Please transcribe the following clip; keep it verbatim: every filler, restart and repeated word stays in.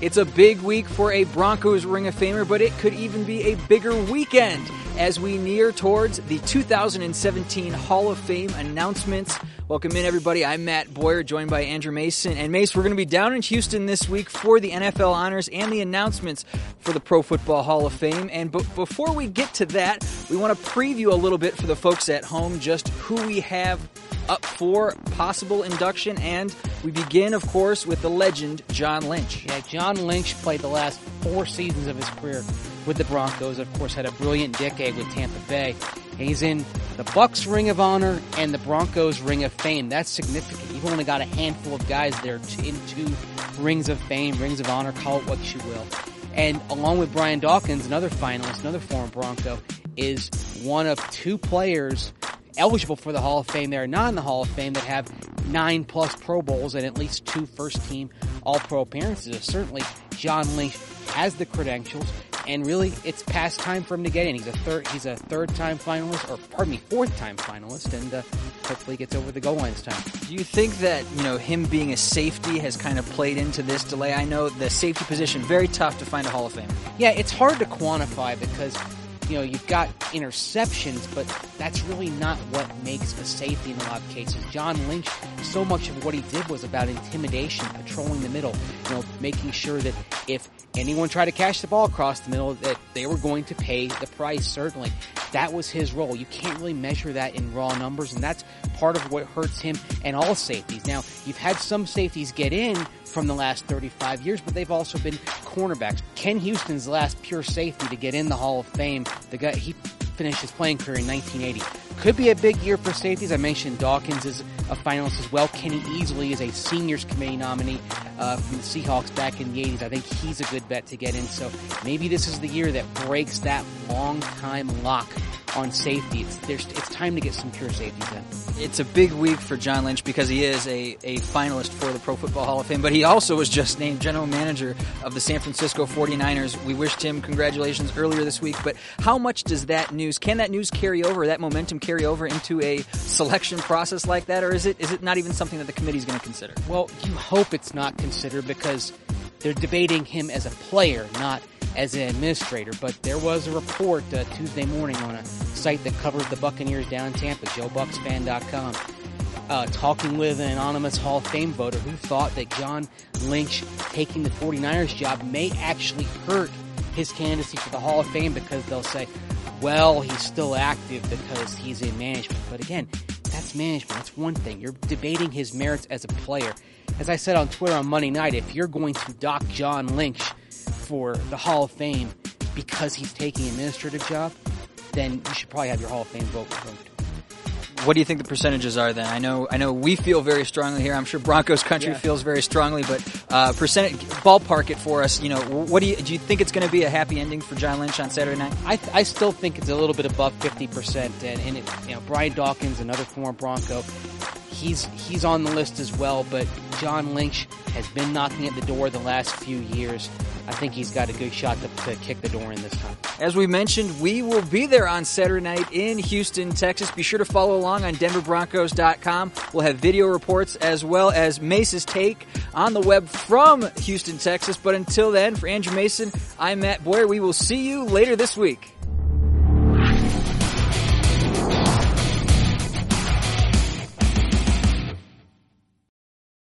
It's a big week for a Broncos Ring of Famer, but it could even be a bigger weekend as we near towards the two thousand seventeen Hall of Fame announcements. Welcome in, everybody. I'm Matt Boyer, joined by Andrew Mason. And Mace, we're going to be down in Houston this week for the N F L honors and the announcements for the Pro Football Hall of Fame. And b- before we get to that, we want to preview a little bit for the folks at home just who we have up for possible induction. And we begin, of course, with the legend, John Lynch. Yeah, John Lynch played the last four seasons of his career with the Broncos. Of course, had a brilliant decade with Tampa Bay. And he's in the Bucs Ring of Honor and the Broncos Ring of Fame. That's significant. You've only got a handful of guys there in two Rings of Fame, Rings of Honor, call it what you will. And along with Brian Dawkins, another finalist, another former Bronco, is one of two players eligible for the Hall of Fame. They're not in the Hall of Fame that have nine plus Pro Bowls and at least two first team All-Pro appearances. So certainly John Lynch has the credentials, and really it's past time for him to get in. He's a third, he's a third time finalist, or pardon me, fourth time finalist, and uh, hopefully gets over the goal line this time. Do you think that, you know, him being a safety has kind of played into this delay? I know the safety position, very tough to find a Hall of Famer. Yeah, it's hard to quantify because, you know, you've got interceptions, but that's really not what makes a safety in a lot of cases. John Lynch, so much of what he did was about intimidation, patrolling the middle, you know, making sure that if anyone tried to catch the ball across the middle, that they were going to pay the price, certainly. That was his role. You can't really measure that in raw numbers, and that's part of what hurts him and all safeties. Now, you've had some safeties get in from the last thirty-five years, but they've also been cornerbacks. Ken Houston's the last pure safety to get in the Hall of Fame. The guy, he finished his playing career in nineteen eighty. Could be a big year for safeties. I mentioned Dawkins is a finalist as well. Kenny Easley is a seniors committee nominee uh, from the Seahawks back in the eighties. I think he's a good bet to get in. So maybe this is the year that breaks that long time lock on safety. It's, there's, it's time to get some pure safeties in. It's a big week for John Lynch because he is a, a finalist for the Pro Football Hall of Fame, but he also was just named general manager of the San Francisco forty-niners. We wished him congratulations earlier this week, but how much does that news, can that news carry over, that momentum carry over into a selection process like that, or is it is it not even something that the committee is going to consider? Well, you hope it's not considered because they're debating him as a player, not as an administrator. But there was a report uh, Tuesday morning on a site that covers the Buccaneers down in Tampa, Joe Bucs Fan dot com, uh, talking with an anonymous Hall of Fame voter who thought that John Lynch taking the forty-niners job may actually hurt his candidacy for the Hall of Fame because they'll say, well, he's still active because he's in management. But again, that's management. That's one thing. You're debating his merits as a player. As I said on Twitter on Monday night, if you're going to dock John Lynch for the Hall of Fame because he's taking an administrative job, then you should probably have your Hall of Fame vote revoked. What do you think the percentages are then? I know I know we feel very strongly here. I'm sure Broncos country yeah. feels very strongly, but uh, percentage, ballpark it for us. You know, what do you do? You think it's going to be a happy ending for John Lynch on Saturday night? I I still think it's a little bit above fifty percent, and, and it, you know, Brian Dawkins, another former Bronco, he's he's on the list as well. But John Lynch has been knocking at the door the last few years. I think he's got a good shot to, to kick the door in this time. As we mentioned, we will be there on Saturday night in Houston, Texas. Be sure to follow along on Denver Broncos dot com. We'll have video reports as well as Mace's take on the web from Houston, Texas. But until then, for Andrew Mason, I'm Matt Boyer. We will see you later this week.